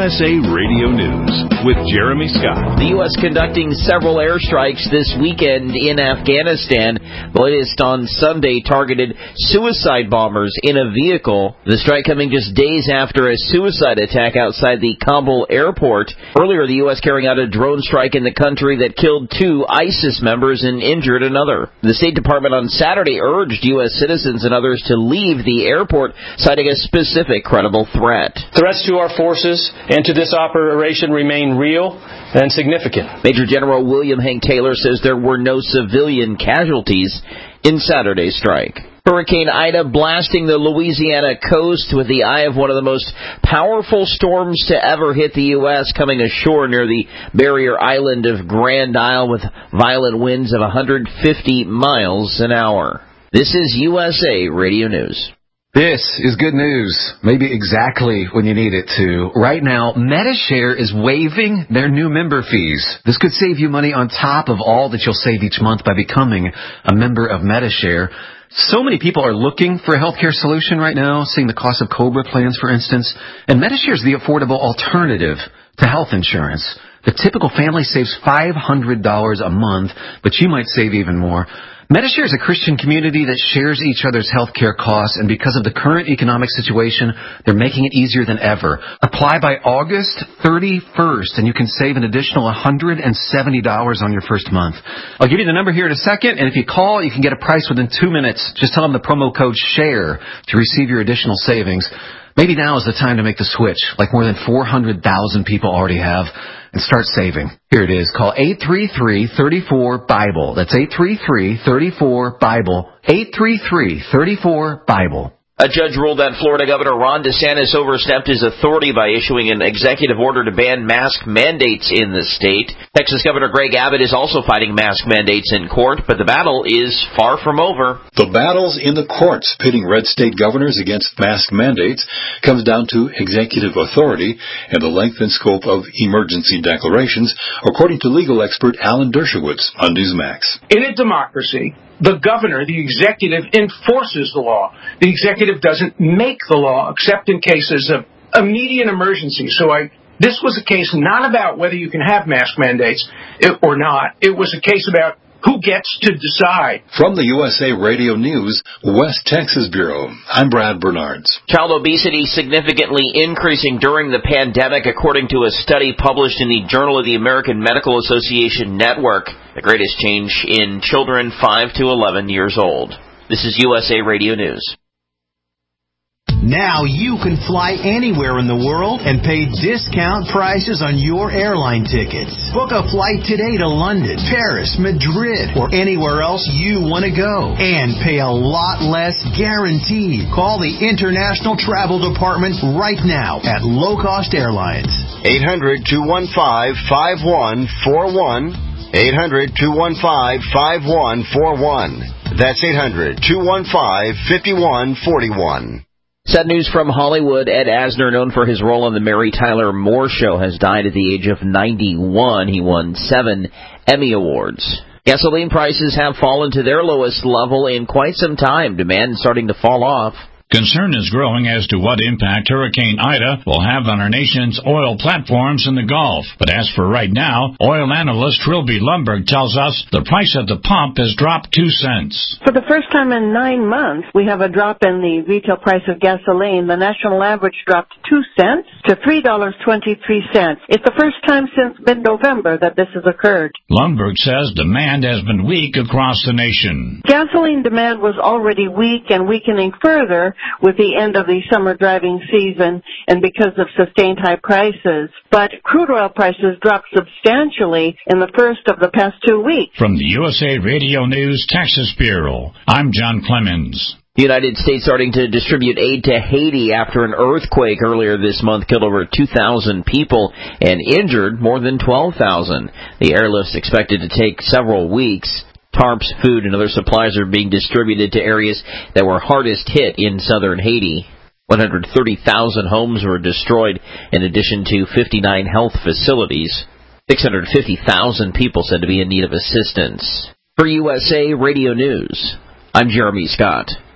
USA Radio News with Jeremy Scott. The U.S. conducting several airstrikes this weekend in Afghanistan. The latest on Sunday targeted suicide bombers in a vehicle. The strike coming just days after a suicide attack outside the Kabul airport. Earlier, the U.S. carrying out a drone strike in the country that killed 2 ISIS members and injured another. The State Department on Saturday urged U.S. citizens and others to leave the airport, citing a specific credible threat. Threats to our forces and to this operation remain real and significant. Major General William Hank Taylor says there were no civilian casualties in Saturday's strike. Hurricane Ida blasting the Louisiana coast with the eye of one of the most powerful storms to ever hit the U.S., coming ashore near the barrier island of Grand Isle with violent winds of 150 miles an hour. This is USA Radio News. This is good news, maybe exactly when you need it to. Right now, Medi-Share is waiving their new member fees. This could save you money on top of all that you'll save each month by becoming a member of Medi-Share. So many people are looking for a healthcare solution right now, seeing the cost of COBRA plans, for instance. And Medi-Share is the affordable alternative to health insurance. The typical family saves $500 a month, but you might save even more. Medi-Share is a Christian community that shares each other's health care costs, and because of the current economic situation, they're making it easier than ever. Apply by August 31st, and you can save an additional $170 on your first month. I'll give you the number here in a second, and if you call, you can get a price within 2 minutes. Just tell them the promo code SHARE to receive your additional savings. Maybe now is the time to make the switch, like more than 400,000 people already have, and start saving. Here it is. Call 833-34-BIBLE. That's 833-34-BIBLE. 833-34-BIBLE. A judge ruled that Florida Governor Ron DeSantis overstepped his authority by issuing an executive order to ban mask mandates in the state. Texas Governor Greg Abbott is also fighting mask mandates in court, but the battle is far from over. The battles in the courts pitting red state governors against mask mandates comes down to executive authority and the length and scope of emergency declarations, according to legal expert Alan Dershowitz on Newsmax. In a democracy, the governor, the executive, enforces the law. The executive doesn't make the law, except in cases of immediate emergency. This was a case not about whether you can have mask mandates or not. It was a case about who gets to decide. From the USA Radio News, West Texas Bureau, I'm Brad Bernards. Child obesity significantly increasing during the pandemic, according to a study published in the Journal of the American Medical Association Network. The greatest change in children 5 to 11 years old. This is USA Radio News. Now you can fly anywhere in the world and pay discount prices on your airline tickets. Book a flight today to London, Paris, Madrid, or anywhere else you want to go. And pay a lot less guaranteed. Call the International Travel Department right now at Low Cost Airlines. 800-215-5141. 800-215-5141. That's 800-215-5141. Sad news from Hollywood. Ed Asner, known for his role on The Mary Tyler Moore Show, has died at the age of 91. He won 7 Emmy Awards. Gasoline prices have fallen to their lowest level in quite some time. Demand starting to fall off. Concern is growing as to what impact Hurricane Ida will have on our nation's oil platforms in the Gulf. But as for right now, oil analyst Trilby Lundberg tells us the price at the pump has dropped 2 cents. For the first time in 9 months, we have a drop in the retail price of gasoline. The national average dropped 2 cents to $3.23. It's the first time since mid-November that this has occurred. Lundberg says demand has been weak across the nation. Gasoline demand was already weak and weakening further with the end of the summer driving season and because of sustained high prices. But crude oil prices dropped substantially in the first of the past 2 weeks. From the USA Radio News Texas Bureau, I'm John Clemens. The United States starting to distribute aid to Haiti after an earthquake earlier this month killed over 2,000 people and injured more than 12,000. The airlift's expected to take several weeks. Tarps, food, and other supplies are being distributed to areas that were hardest hit in southern Haiti. 130,000 homes were destroyed, in addition to 59 health facilities. 650,000 people said to be in need of assistance. For USA Radio News, I'm Jeremy Scott.